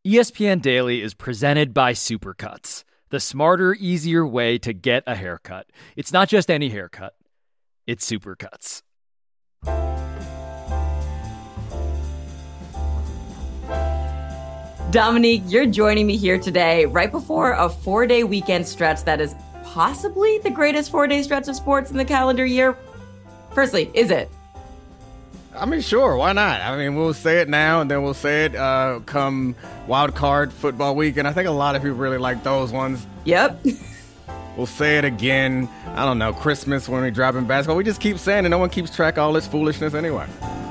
ESPN Daily is presented by Supercuts, the smarter, easier way to get a haircut. It's not just any haircut, it's Supercuts. Dominique, you're joining me here today right before a 4-day weekend stretch that is possibly the greatest 4-day stretch of sports in the calendar year. Firstly, is it? I mean, sure, why not? I mean, we'll say it now, and then we'll say it come wild card football week, and I think a lot of people really like those ones. Yep. We'll say it again, I don't know, Christmas when we drop in basketball. We just keep saying it. No one keeps track of all this foolishness anyway.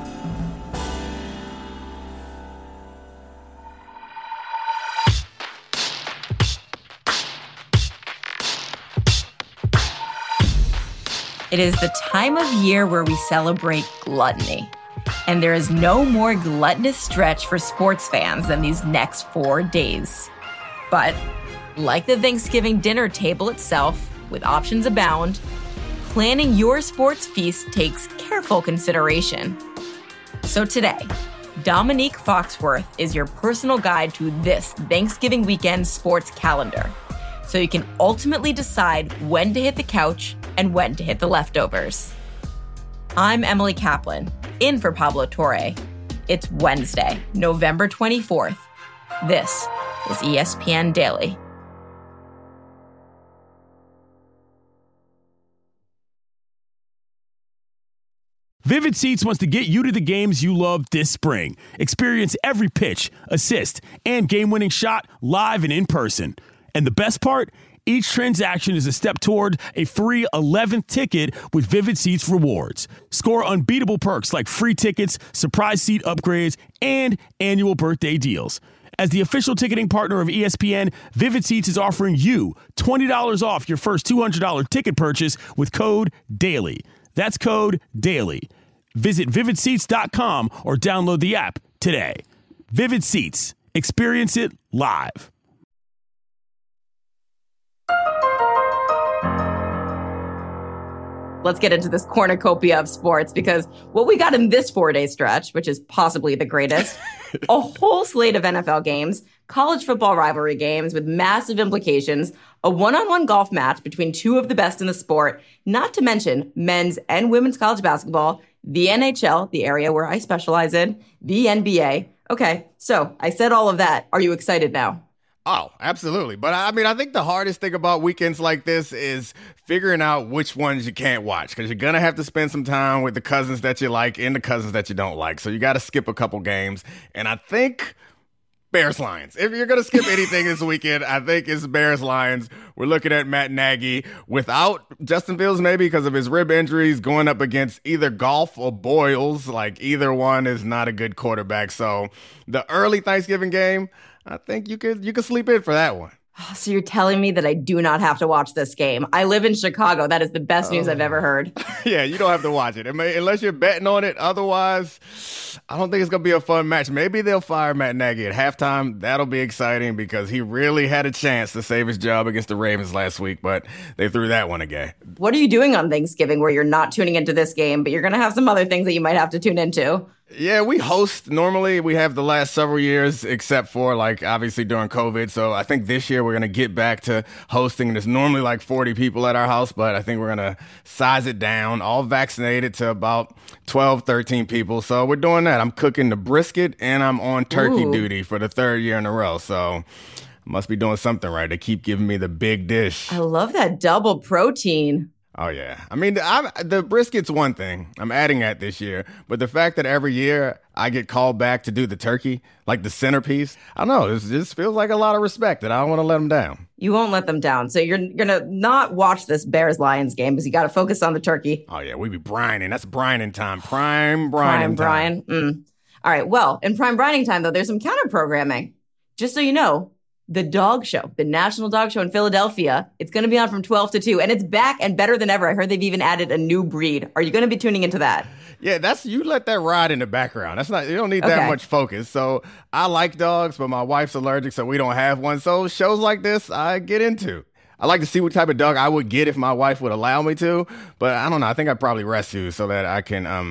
It is the time of year where we celebrate gluttony. And there is no more gluttonous stretch for sports fans than these next 4 days. But, like the Thanksgiving dinner table itself, with options abound, planning your sports feast takes careful consideration. So today, Dominique Foxworth is your personal guide to this Thanksgiving weekend sports calendar, so you can ultimately decide when to hit the couch and when to hit the leftovers. I'm Emily Kaplan, in for Pablo Torre. It's Wednesday, November 24th. This is ESPN Daily. Vivid Seats wants to get you to the games you love this spring. Experience every pitch, assist, and game-winning shot live and in person. And the best part? Each transaction is a step toward a free 11th ticket with Vivid Seats rewards. Score unbeatable perks like free tickets, surprise seat upgrades, and annual birthday deals. As the official ticketing partner of ESPN, Vivid Seats is offering you $20 off your first $200 ticket purchase with code DAILY. That's code DAILY. Visit vividseats.com or download the app today. Vivid Seats. Experience it live. Let's get into this cornucopia of sports, because what we got in this 4-day stretch, which is possibly the greatest, a whole slate of NFL games, college football rivalry games with massive implications, a one-on-one golf match between two of the best in the sport, not to mention men's and women's college basketball, the NHL, the area where I specialize in, the NBA. Okay, so I said all of that. Are you excited now? Oh, absolutely. But I mean, I think the hardest thing about weekends like this is figuring out which ones you can't watch, because you're going to have to spend some time with the cousins that you like and the cousins that you don't like. So you got to skip a couple games. And I think Bears-Lions. If you're going to skip anything this weekend, I think it's Bears-Lions. We're looking at Matt Nagy without Justin Fields, maybe because of his rib injuries, going up against either Goff or Boyles. Like, either one is not a good quarterback. So the early Thanksgiving game, I think you could sleep in for that one. So you're telling me that I do not have to watch this game? I live in Chicago. That is the best news I've ever heard. Yeah, you don't have to watch it. Unless you're betting on it. Otherwise, I don't think it's going to be a fun match. Maybe they'll fire Matt Nagy at halftime. That'll be exciting because he really had a chance to save his job against the Ravens last week, but they threw that one away. What are you doing on Thanksgiving where you're not tuning into this game, but you're going to have some other things that you might have to tune into? Yeah, we host normally. We have the last several years, except for obviously during COVID. So I think this year we're going to get back to hosting. There's normally 40 people at our house, but I think we're going to size it down, all vaccinated, to about 12, 13 people. So we're doing that. I'm cooking the brisket and I'm on turkey duty for the third year in a row. So must be doing something right. They keep giving me the big dish. I love that double protein. Oh, yeah. I mean, the brisket's one thing. I'm adding that this year. But the fact that every year I get called back to do the turkey, like the centerpiece, I don't know. It just feels like a lot of respect that I don't want to let them down. You won't let them down. So you're going to not watch this Bears-Lions game because you got to focus on the turkey. Oh, yeah. We be brining. That's brining time. Prime brining time. All right. Well, in prime brining time, though, there's some counter-programming. Just so you know, the dog show, the National Dog Show in Philadelphia, it's going to be on from 12 to 2, and it's back and better than ever. I heard they've even added a new breed. Are you going to be tuning into that? Yeah, you let that ride in the background. You don't need that much focus. So I like dogs, but my wife's allergic, so we don't have one. So shows like this, I get into. I like to see what type of dog I would get if my wife would allow me to, but I don't know. I think I'd probably rescue so that I can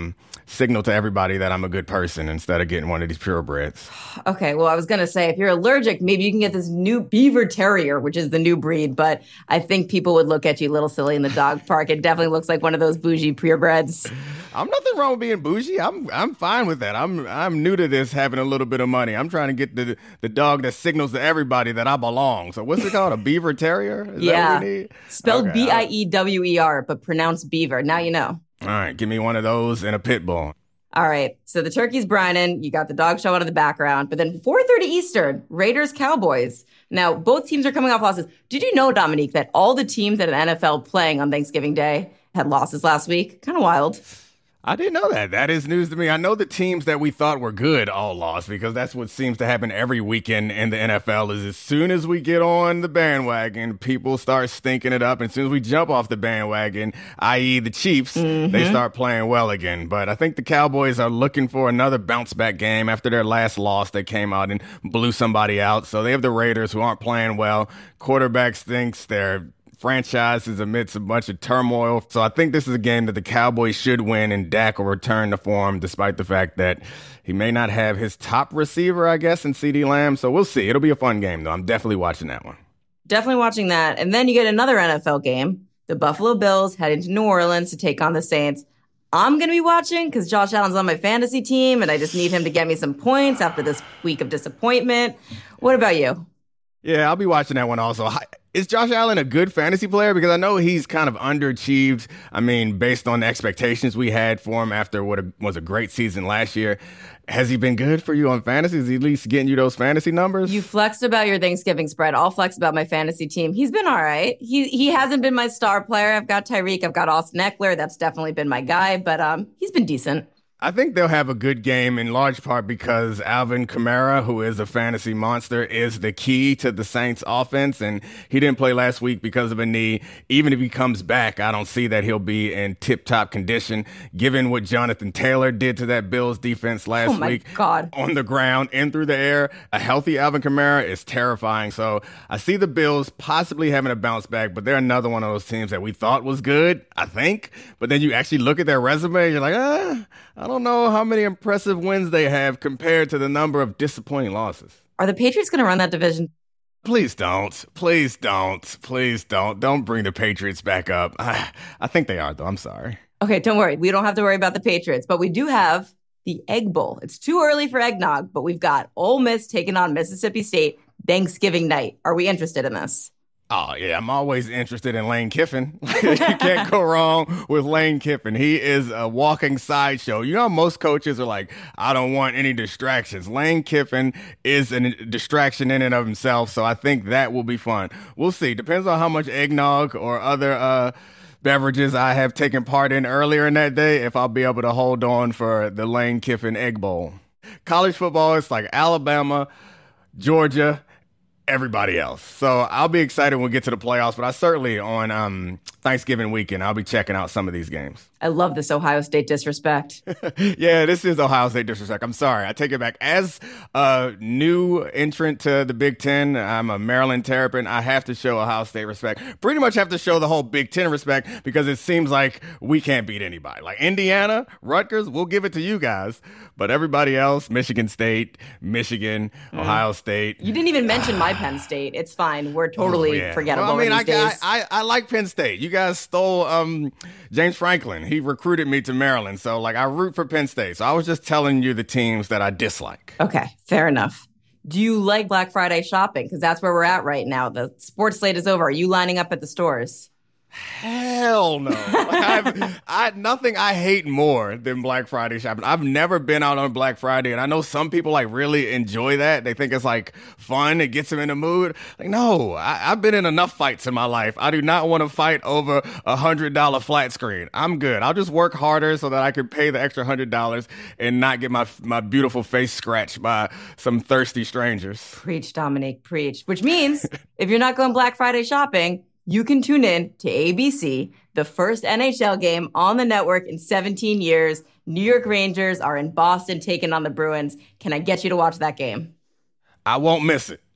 signal to everybody that I'm a good person instead of getting one of these purebreds. Okay, well, I was going to say, if you're allergic, maybe you can get this new Beaver Terrier, which is the new breed, but I think people would look at you a little silly in the dog park. It definitely looks like one of those bougie purebreds. I'm nothing wrong with being bougie. I'm fine with that. I'm new to this, having a little bit of money. I'm trying to get the dog that signals to everybody that I belong. So what's it called? A Beaver Terrier? Is that what we need? Spelled Okay, Biewer, but pronounced Beaver. Now you know. All right, give me one of those and a pit bull. All right, so the turkey's brining. You got the dog show out of the background. But then 4:30 Eastern, Raiders-Cowboys. Now, both teams are coming off losses. Did you know, Dominique, that all the teams at an NFL playing on Thanksgiving Day had losses last week? Kind of wild. I didn't know that. That is news to me. I know the teams that we thought were good all lost, because that's what seems to happen every weekend in the NFL is as soon as we get on the bandwagon, people start stinking it up. And as soon as we jump off the bandwagon, i.e. the Chiefs, they start playing well again. But I think the Cowboys are looking for another bounce back game after their last loss. They came out and blew somebody out. So they have the Raiders, who aren't playing well. Quarterback stinks. Their franchise is amidst a bunch of turmoil. So I think this is a game that the Cowboys should win, and Dak will return to form despite the fact that he may not have his top receiver, I guess, in CeeDee Lamb. So we'll see. It'll be a fun game, though. I'm definitely watching that one. Definitely watching that. And then you get another NFL game. The Buffalo Bills heading to New Orleans to take on the Saints. I'm going to be watching because Josh Allen's on my fantasy team, and I just need him to get me some points after this week of disappointment. What about you? Yeah, I'll be watching that one also. Is Josh Allen a good fantasy player? Because I know he's kind of underachieved. I mean, based on the expectations we had for him after what was a great season last year. Has he been good for you on fantasy? Is he at least getting you those fantasy numbers? You flexed about your Thanksgiving spread. I'll flex about my fantasy team. He's been all right. He hasn't been my star player. I've got Tyreek. I've got Austin Eckler. That's definitely been my guy. But he's been decent. I think they'll have a good game in large part because Alvin Kamara, who is a fantasy monster, is the key to the Saints offense. And he didn't play last week because of a knee. Even if he comes back, I don't see that he'll be in tip-top condition, given what Jonathan Taylor did to that Bills defense last week. God. On the ground and through the air. A healthy Alvin Kamara is terrifying. So I see the Bills possibly having a bounce back, but they're another one of those teams that we thought was good, I think. But then you actually look at their resume, and you're like, I don't know how many impressive wins they have compared to the number of disappointing losses. Are the Patriots going to run that division? Please don't. Please don't. Please don't. Don't bring the Patriots back up. I think they are, though. I'm sorry. Okay, don't worry. We don't have to worry about the Patriots, but we do have the Egg Bowl. It's too early for eggnog, but we've got Ole Miss taking on Mississippi State Thanksgiving night. Are we interested in this? Oh, yeah, I'm always interested in Lane Kiffin. You can't go wrong with Lane Kiffin. He is a walking sideshow. You know, most coaches are like, I don't want any distractions. Lane Kiffin is a distraction in and of himself, so I think that will be fun. We'll see. Depends on how much eggnog or other beverages I have taken part in earlier in that day, if I'll be able to hold on for the Lane Kiffin Egg Bowl. College football, it's like Alabama, Georgia, everybody else. So I'll be excited when we get to the playoffs, but I certainly on Thanksgiving weekend, I'll be checking out some of these games. I love this Ohio State disrespect. Yeah, this is Ohio State disrespect. I'm sorry. I take it back. As a new entrant to the Big Ten, I'm a Maryland Terrapin. I have to show Ohio State respect. Pretty much have to show the whole Big Ten respect because it seems like we can't beat anybody. Like Indiana, Rutgers, we'll give it to you guys. But everybody else, Michigan State, Michigan, Ohio State. You didn't even mention my Penn State. It's fine. We're totally forgettable. Well, I mean, these days. I like Penn State. You guys stole James Franklin. He recruited me to Maryland. So, like, I root for Penn State. So I was just telling you the teams that I dislike. Okay, fair enough. Do you like Black Friday shopping? Because that's where we're at right now. The sports slate is over. Are you lining up at the stores? Hell no. Nothing I hate more than Black Friday shopping. I've never been out on Black Friday, and I know some people like really enjoy that. They think it's like fun. It gets them in the mood. Like, no, I've been in enough fights in my life. I do not want to fight over $100 flat screen. I'm good. I'll just work harder so that I can pay the extra $100 and not get my beautiful face scratched by some thirsty strangers. Preach, Dominique, preach. Which means if you're not going Black Friday shopping, you can tune in to ABC, the first NHL game on the network in 17 years. New York Rangers are in Boston taking on the Bruins. Can I get you to watch that game? I won't miss it.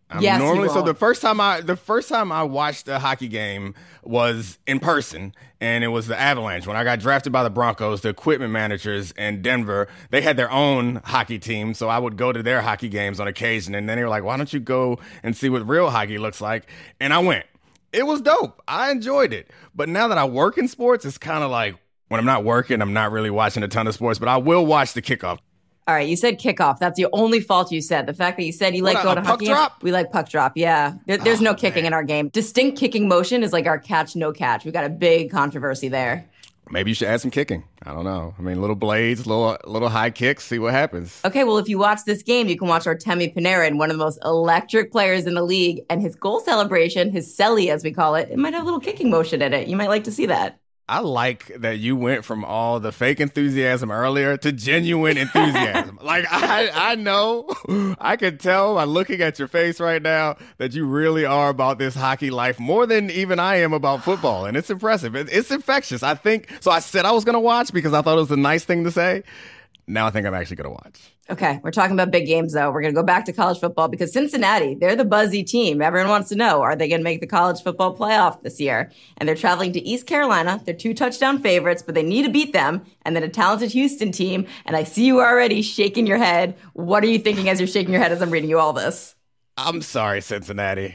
Yes, normally, you so won't. the first time I watched a hockey game was in person, and it was the Avalanche. When I got drafted by the Broncos, the equipment managers in Denver, they had their own hockey team, so I would go to their hockey games on occasion. And then they were like, "Why don't you go and see what real hockey looks like?" And I went. It was dope. I enjoyed it. But now that I work in sports, it's kind of like when I'm not working, I'm not really watching a ton of sports, but I will watch the kickoff. All right, you said kickoff. That's the only fault you said. The fact that you said you like going to puck hockey games. drop? We like puck drop, yeah. There's no kicking in our game. Distinct kicking motion is like our catch, no catch. We've got a big controversy there. Maybe you should add some kicking. I don't know. I mean, little blades, little high kicks, see what happens. Okay, well, if you watch this game, you can watch Artemi Panarin, one of the most electric players in the league, and his goal celebration, his celly as we call it, it might have a little kicking motion in it. You might like to see that. I like that you went from all the fake enthusiasm earlier to genuine enthusiasm. Like, I know, I can tell by looking at your face right now that you really are about this hockey life more than even I am about football. And it's impressive. It's infectious. I think, so I said I was going to watch because I thought it was a nice thing to say. Now I think I'm actually going to watch. Okay, we're talking about big games, though. We're going to go back to college football because Cincinnati, they're the buzzy team. Everyone wants to know, are they going to make the college football playoff this year? And they're traveling to East Carolina. They're 2-touchdown favorites, but they need to beat them. And then a talented Houston team. And I see you already shaking your head. What are you thinking as you're shaking your head as I'm reading you all this? I'm sorry, Cincinnati.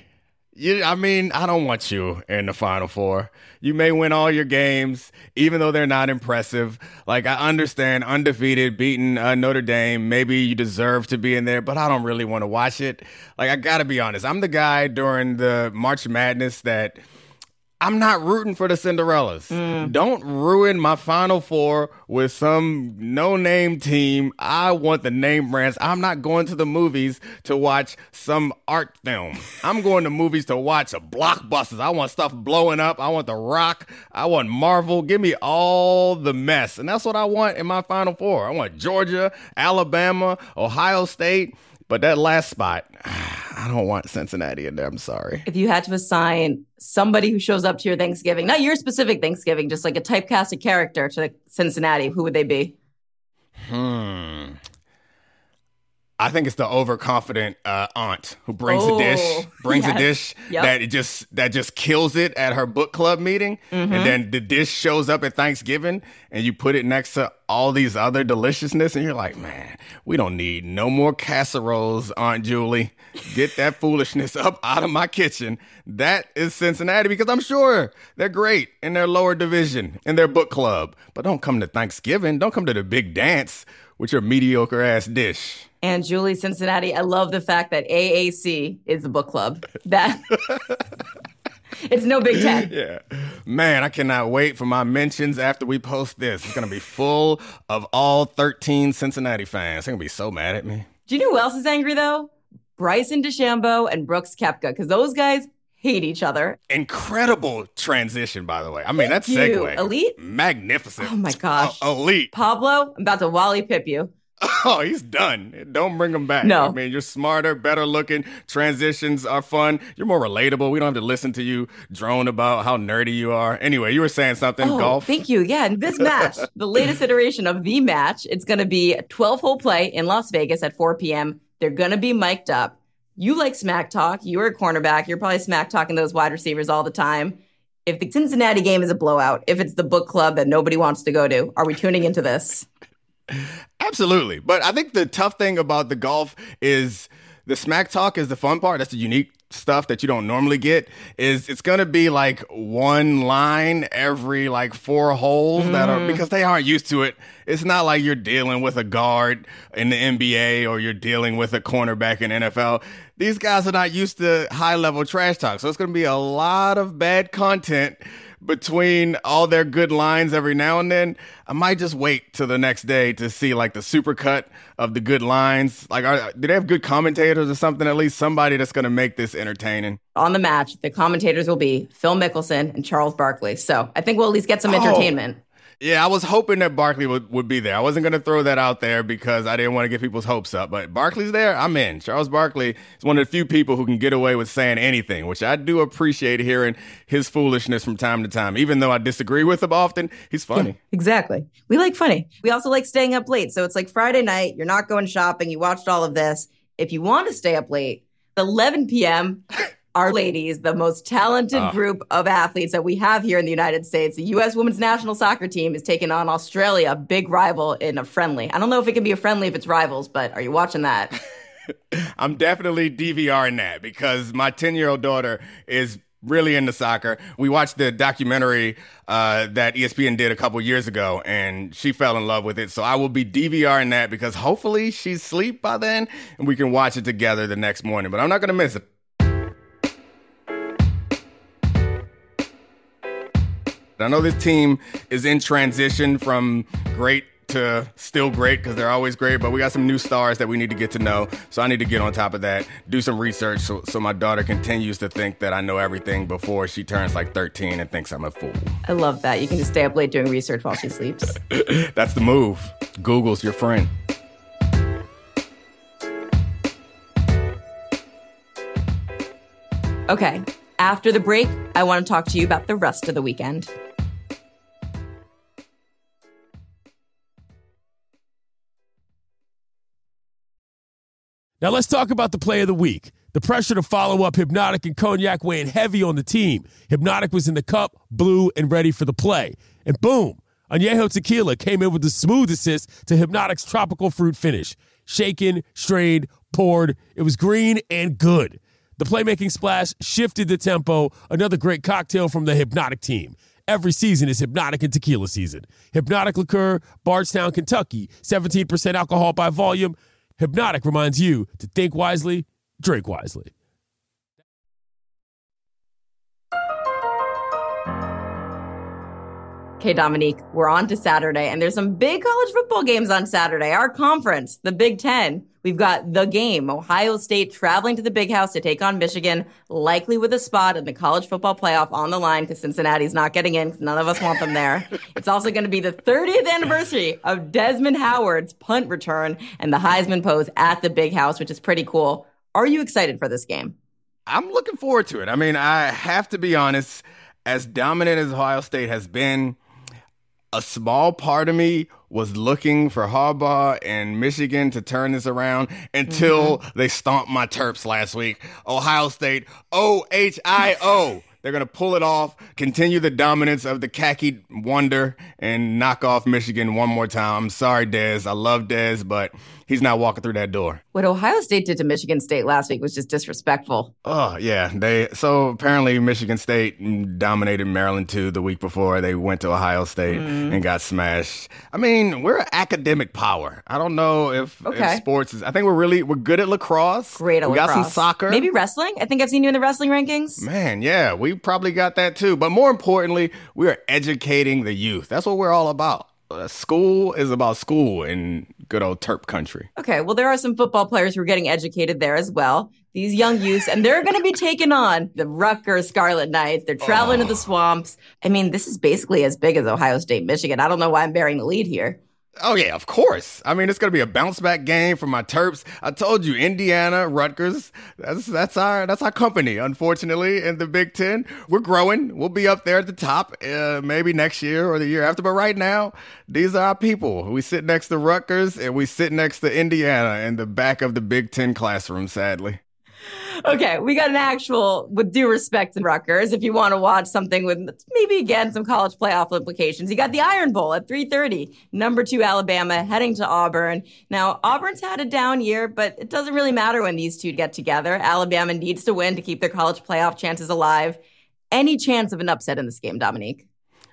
I don't want you in the Final Four. You may win all your games, even though they're not impressive. Like, I understand undefeated, beating Notre Dame. Maybe you deserve to be in there, but I don't really want to watch it. Like, I got to be honest. I'm the guy during the March Madness that I'm not rooting for the Cinderellas. Don't ruin my Final Four with some no-name team. I want the name brands. I'm not going to the movies to watch some art film. I'm going to movies to watch blockbusters. I want stuff blowing up. I want The Rock. I want Marvel. Give me all the mess. And that's what I want in my Final Four. I want Georgia, Alabama, Ohio State. But that last spot, I don't want Cincinnati in there. I'm sorry. If you had to assign somebody who shows up to your Thanksgiving, not your specific Thanksgiving, just like a typecasted character to Cincinnati, who would they be? I think it's the overconfident aunt who brings a dish that just kills it at her book club meeting. And then the dish shows up at Thanksgiving and you put it next to all these other deliciousness. And you're like, man, we don't need no more casseroles, Aunt Julie. Get that foolishness up out of my kitchen. That is Cincinnati, because I'm sure they're great in their lower division, in their book club. But don't come to Thanksgiving. Don't come to the big dance with your mediocre ass dish. And Julie, Cincinnati, I love the fact that AAC is the book club. That it's no Big Ten. Yeah. Man, I cannot wait for my mentions after we post this. It's going to be full of all 13 Cincinnati fans. They're going to be so mad at me. Do you know who else is angry, though? Bryson DeChambeau and Brooks Koepka, because those guys hate each other. Incredible transition, by the way. I mean, Thank that you. segue. Elite? Magnificent. Oh, my gosh. Elite. Pablo, I'm about to Wally Pip you. Oh, he's done. Don't bring him back. No. I mean, you're smarter, better looking. Transitions are fun. You're more relatable. We don't have to listen to you drone about how nerdy you are. Anyway, you were saying something, golf. Thank you. Yeah, and this match, the latest iteration of the match, it's going to be a 12-hole play in Las Vegas at 4 p.m. They're going to be mic'd up. You like smack talk. You're a cornerback. You're probably smack talking those wide receivers all the time. If the Cincinnati game is a blowout, if it's the book club that nobody wants to go to, are we tuning into this? Absolutely. But I think the tough thing about the golf is the smack talk is the fun part. That's the unique stuff that you don't normally get. Is it's going to be like one line every like 4 holes that are, because they aren't used to it. It's not like you're dealing with a guard in the NBA or you're dealing with a cornerback in NFL. These guys are not used to high level trash talk. So it's going to be a lot of bad content between all their good lines every now and then. I might just wait till the next day to see like the supercut of the good lines. Like, do they have good commentators or something? At least somebody that's going to make this entertaining. On the match, the commentators will be Phil Mickelson and Charles Barkley. So I think we'll at least get some entertainment. Yeah, I was hoping that Barkley would be there. I wasn't going to throw that out there because I didn't want to get people's hopes up. But Barkley's there, I'm in. Charles Barkley is one of the few people who can get away with saying anything, which I do appreciate hearing his foolishness from time to time. Even though I disagree with him often, he's funny. Yeah, exactly. We like funny. We also like staying up late. So it's like Friday night, you're not going shopping, you watched all of this. If you want to stay up late, 11 p.m., our ladies, the most talented group of athletes that we have here in the United States, the U.S. women's national soccer team is taking on Australia, a big rival in a friendly. I don't know if it can be a friendly if it's rivals, but are you watching that? I'm definitely DVRing that because my 10-year-old daughter is really into soccer. We watched the documentary that ESPN did a couple years ago, and she fell in love with it. So I will be DVRing that because hopefully she's asleep by then, and we can watch it together the next morning. But I'm not going to miss it. I know this team is in transition from great to still great because they're always great, but we got some new stars that we need to get to know. So I need to get on top of that, do some research so my daughter continues to think that I know everything before she turns like 13 and thinks I'm a fool. I love that. You can just stay up late doing research while she sleeps. That's the move. Google's your friend. Okay, after the break, I want to talk to you about the rest of the weekend. Now let's talk about the play of the week. The pressure to follow up Hypnotic and Cognac weighing heavy on the team. Hypnotic was in the cup, blue, and ready for the play. And boom, Añejo Tequila came in with the smooth assist to Hypnotic's tropical fruit finish. Shaken, strained, poured. It was green and good. The playmaking splash shifted the tempo. Another great cocktail from the Hypnotic team. Every season is Hypnotic and Tequila season. Hypnotic Liqueur, Bardstown, Kentucky. 17% alcohol by volume. Hypnotic reminds you to think wisely, drink wisely. Okay, Dominique, we're on to Saturday, and there's some big college football games on Saturday. Our conference, the Big Ten. We've got the game, Ohio State traveling to the Big House to take on Michigan, likely with a spot in the college football playoff on the line because Cincinnati's not getting in because none of us want them there. It's also going to be the 30th anniversary of Desmond Howard's punt return and the Heisman pose at the Big House, which is pretty cool. Are you excited for this game? I'm looking forward to it. I mean, I have to be honest, as dominant as Ohio State has been, a small part of me was looking for Harbaugh and Michigan to turn this around until they stomped my Terps last week. Ohio State, OHIO. They're going to pull it off, continue the dominance of the khaki wonder, and knock off Michigan one more time. I'm sorry, Dez. I love Dez, but he's not walking through that door. What Ohio State did to Michigan State last week was just disrespectful. Oh, yeah. So apparently Michigan State dominated Maryland, too, the week before. They went to Ohio State and got smashed. I mean, we're an academic power. I don't know if sports is... I think we're good at lacrosse. Great at lacrosse. We got some soccer. Maybe wrestling? I think I've seen you in the wrestling rankings. Man, yeah. We probably got that, too. But more importantly, we are educating the youth. That's what we're all about. School is about school in good old Terp country. Okay, well, there are some football players who are getting educated there as well. These young youths, and they're going to be taking on the Rutgers Scarlet Knights. They're traveling to the swamps. I mean, this is basically as big as Ohio State, Michigan. I don't know why I'm bearing the lead here. Oh, yeah, of course. I mean, it's going to be a bounce-back game for my Terps. I told you, Indiana, Rutgers, that's our company, unfortunately, in the Big Ten. We're growing. We'll be up there at the top maybe next year or the year after. But right now, these are our people. We sit next to Rutgers, and we sit next to Indiana in the back of the Big Ten classroom, sadly. Okay, we got an actual, with due respect to Rutgers, if you want to watch something with maybe, again, some college playoff implications, you got the Iron Bowl at 3:30. Number 2 Alabama heading to Auburn. Now, Auburn's had a down year, but it doesn't really matter when these two get together. Alabama needs to win to keep their college playoff chances alive. Any chance of an upset in this game, Dominique?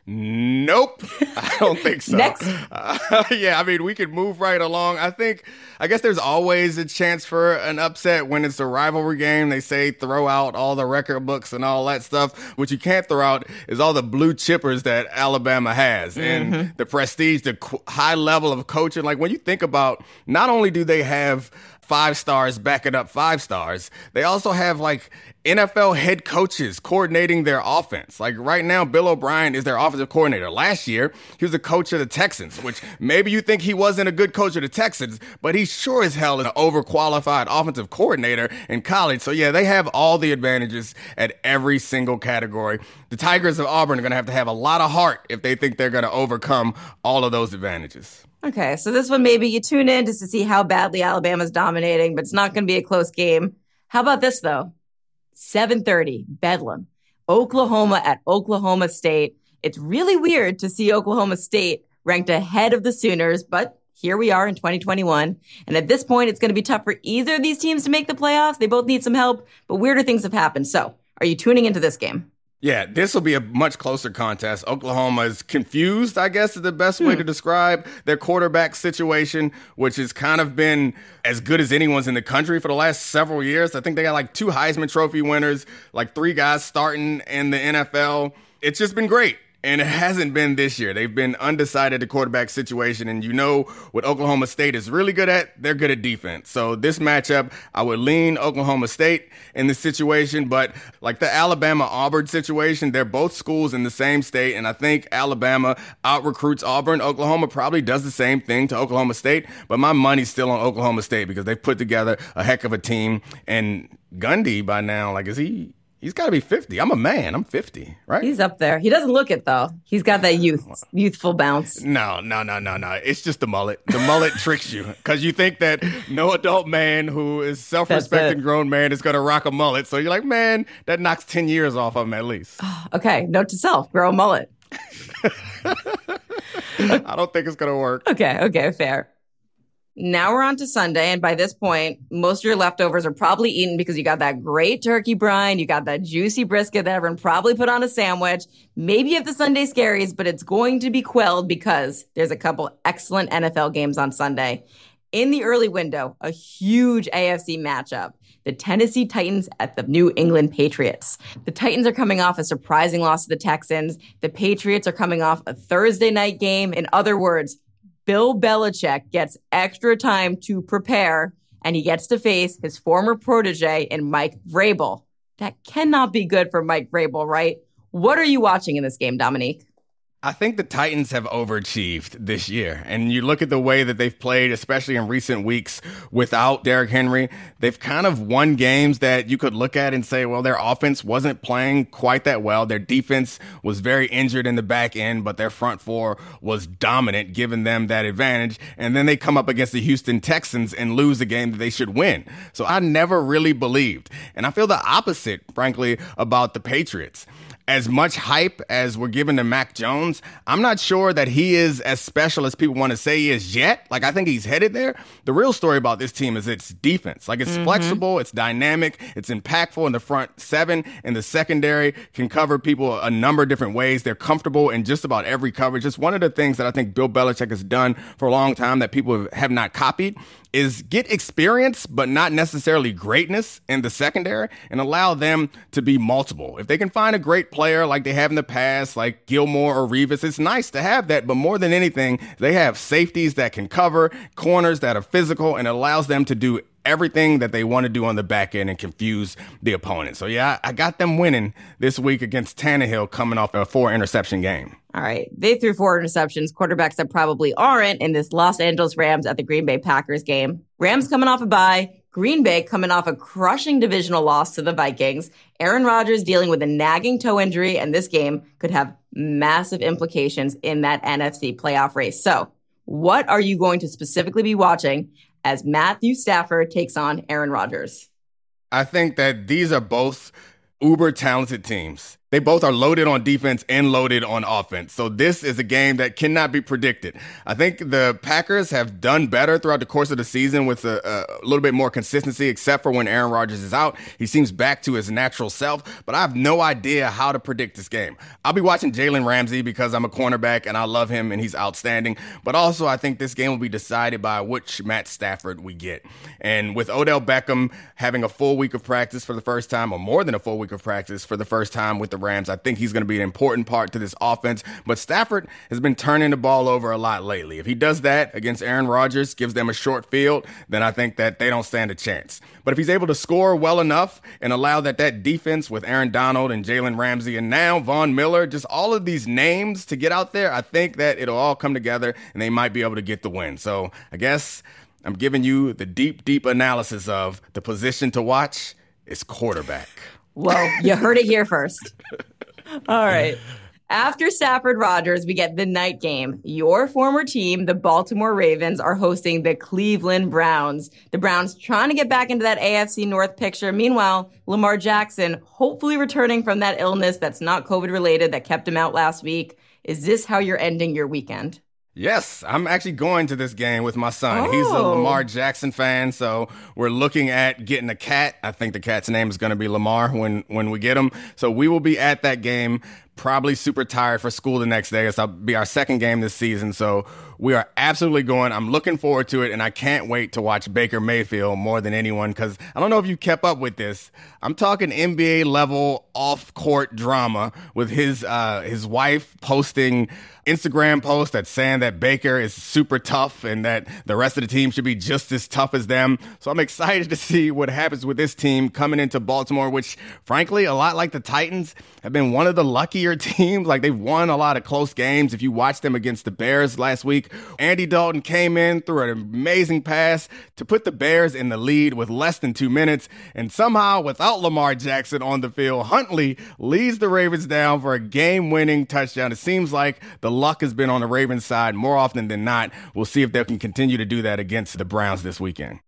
Nope, I don't think so. Next. Yeah, I mean, we could move right along. I guess there's always a chance for an upset when it's a rivalry game. They say throw out all the record books and all that stuff. What you can't throw out is all the blue chippers that Alabama has and the prestige, the high level of coaching. Like when you think about, not only do they have 5 stars backing up 5 stars, they also have like NFL head coaches coordinating their offense. Like right now, Bill O'Brien is their offensive coordinator. Last year, he was a coach of the Texans, which maybe you think he wasn't a good coach of the Texans, but he sure as hell is an overqualified offensive coordinator in college. So yeah, they have all the advantages at every single category. The Tigers of Auburn are going to have a lot of heart if they think they're going to overcome all of those advantages. Okay, so this one maybe you tune in just to see how badly Alabama's dominating, but it's not going to be a close game. How about this, though? 7:30, Bedlam. Oklahoma at Oklahoma State. It's really weird to see Oklahoma State ranked ahead of the Sooners, but here we are in 2021. And at this point, it's going to be tough for either of these teams to make the playoffs. They both need some help, but weirder things have happened. So are you tuning into this game? Yeah, this will be a much closer contest. Oklahoma is confused, I guess is the best way to describe their quarterback situation, which has kind of been as good as anyone's in the country for the last several years. I think they got like 2 Heisman Trophy winners, like 3 guys starting in the NFL. It's just been great. And it hasn't been this year. They've been undecided, the quarterback situation. And you know what Oklahoma State is really good at? They're good at defense. So this matchup, I would lean Oklahoma State in this situation. But like the Alabama-Auburn situation, they're both schools in the same state. And I think Alabama out-recruits Auburn. Oklahoma probably does the same thing to Oklahoma State. But my money's still on Oklahoma State because they've put together a heck of a team. And Gundy by now, like, He's got to be 50. I'm a man. I'm 50, right? He's up there. He doesn't look it, though. He's got that youthful bounce. No. It's just the mullet. The mullet tricks you because you think that no adult man who is self-respecting grown man is going to rock a mullet. So you're like, man, that knocks 10 years off of him at least. Okay. Note to self, grow a mullet. I don't think it's going to work. Okay, fair. Now we're on to Sunday, and by this point, most of your leftovers are probably eaten because you got that great turkey brine, you got that juicy brisket that everyone probably put on a sandwich. Maybe you have the Sunday scaries, but it's going to be quelled because there's a couple excellent NFL games on Sunday. In the early window, a huge AFC matchup. The Tennessee Titans at the New England Patriots. The Titans are coming off a surprising loss to the Texans. The Patriots are coming off a Thursday night game. In other words, Bill Belichick gets extra time to prepare, and he gets to face his former protege in Mike Vrabel. That cannot be good for Mike Vrabel, right? What are you watching in this game, Dominique? I think the Titans have overachieved this year. And you look at the way that they've played, especially in recent weeks without Derrick Henry, they've kind of won games that you could look at and say, well, their offense wasn't playing quite that well. Their defense was very injured in the back end, but their front four was dominant, giving them that advantage. And then they come up against the Houston Texans and lose a game that they should win. So I never really believed. And I feel the opposite, frankly, about the Patriots. As much hype as we're giving to Mac Jones, I'm not sure that he is as special as people want to say he is yet. Like, I think he's headed there. The real story about this team is its defense. Like, it's flexible, it's dynamic, it's impactful in the front seven, and the secondary can cover people a number of different ways. They're comfortable in just about every coverage. It's one of the things that I think Bill Belichick has done for a long time that people have not copied is get experience, but not necessarily greatness in the secondary and allow them to be multiple. If they can find a great player like they have in the past, like Gilmore or Revis, it's nice to have that. But more than anything, they have safeties that can cover, corners that are physical, and it allows them to do everything that they want to do on the back end and confuse the opponent. So yeah, I got them winning this week against Tannehill coming off a 4-interception game. All right. They threw 4 interceptions, quarterbacks that probably aren't in this Los Angeles Rams at the Green Bay Packers game. Rams coming off a bye. Green Bay coming off a crushing divisional loss to the Vikings. Aaron Rodgers dealing with a nagging toe injury, and this game could have massive implications in that NFC playoff race. So what are you going to specifically be watching as Matthew Stafford takes on Aaron Rodgers? I think that these are both uber talented teams. They both are loaded on defense and loaded on offense. So this is a game that cannot be predicted. I think the Packers have done better throughout the course of the season with a little bit more consistency, except for when Aaron Rodgers is out. He seems back to his natural self, but I have no idea how to predict this game. I'll be watching Jalen Ramsey because I'm a cornerback and I love him and he's outstanding. But also I think this game will be decided by which Matt Stafford we get. And with Odell Beckham having a full week of practice for the first time, or more than a full week of practice for the first time with the Rams, I think he's going to be an important part to this offense. But Stafford has been turning the ball over a lot lately. If he does that against Aaron Rodgers, gives them a short field, then I think that they don't stand a chance. But if he's able to score well enough and allow that defense with Aaron Donald and Jalen Ramsey and now Von Miller, just all of these names to get out there, I think that it'll all come together and they might be able to get the win. So I guess I'm giving you the deep analysis of the position to watch is quarterback. Well, you heard it here first. All right. After Stafford-Rodgers, we get the night game. Your former team, the Baltimore Ravens, are hosting the Cleveland Browns. The Browns trying to get back into that AFC North picture. Meanwhile, Lamar Jackson hopefully returning from that illness that's not COVID-related that kept him out last week. Is this how you're ending your weekend? Yes, I'm actually going to this game with my son. He's a Lamar Jackson fan, so we're looking at getting a cat. I think the cat's name is going to be Lamar when we get him. So we will be at that game, probably super tired for school the next day. It'll be our second game this season, so we are absolutely going. I'm looking forward to it, and I can't wait to watch Baker Mayfield more than anyone because I don't know if you kept up with this. I'm talking NBA-level off-court drama with his wife posting Instagram post that's saying that Baker is super tough and that the rest of the team should be just as tough as them. So I'm excited to see what happens with this team coming into Baltimore, which frankly, a lot like the Titans, have been one of the luckier teams. Like they've won a lot of close games. If you watch them against the Bears last week, Andy Dalton came in, threw an amazing pass to put the Bears in the lead with less than 2 minutes. And somehow, without Lamar Jackson on the field, Huntley leads the Ravens down for a game-winning touchdown. It seems like the luck has been on the Ravens side more often than not. We'll see if they can continue to do that against the Browns this weekend.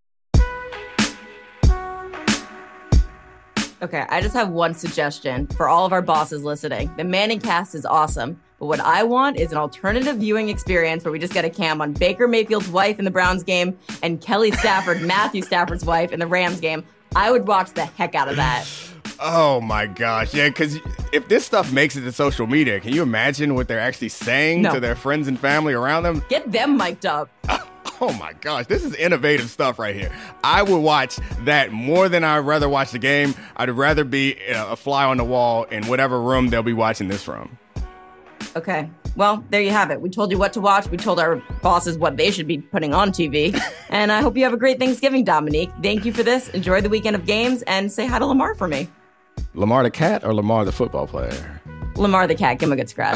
Okay, I just have one suggestion for all of our bosses listening. The Manning cast is awesome, but what I want is an alternative viewing experience where we just get a cam on Baker Mayfield's wife in the Browns game and Kelly Stafford, Matthew Stafford's wife in the Rams game. I would watch the heck out of that. Oh my gosh. Yeah, because if this stuff makes it to social media, can you imagine what they're actually saying to their friends and family around them? Get them mic'd up. Oh my gosh, this is innovative stuff right here. I would watch that more than I'd rather watch the game. I'd rather be a fly on the wall in whatever room they'll be watching this from. Okay. Well, there you have it. We told you what to watch. We told our bosses what they should be putting on TV. And I hope you have a great Thanksgiving, Dominique. Thank you for this. Enjoy the weekend of games and say hi to Lamar for me. Lamar the cat or Lamar the football player? Lamar the cat. Give him a good scratch.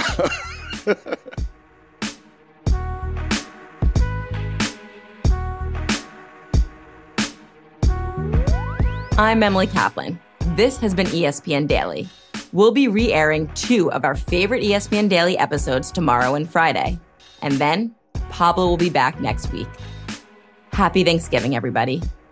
I'm Emily Kaplan. This has been ESPN Daily. We'll be re-airing 2 of our favorite ESPN Daily episodes tomorrow and Friday. And then Pablo will be back next week. Happy Thanksgiving, everybody.